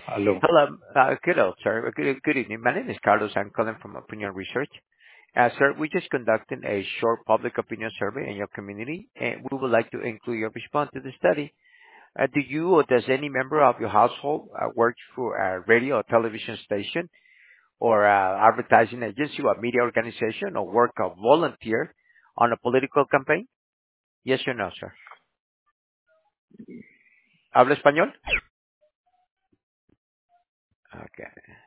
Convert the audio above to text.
Hello. Hello. Good old, sir. Good evening. My name is Carlos. I'm calling from Opinion Research. Sir, we just conducting a short public opinion survey in your community, and we would like to include your response to the study. Do you or does any member of your household work for a radio or television station or advertising agency or media organization or work or volunteer on a political campaign? Yes or no, sir? ¿Habla español? Okay.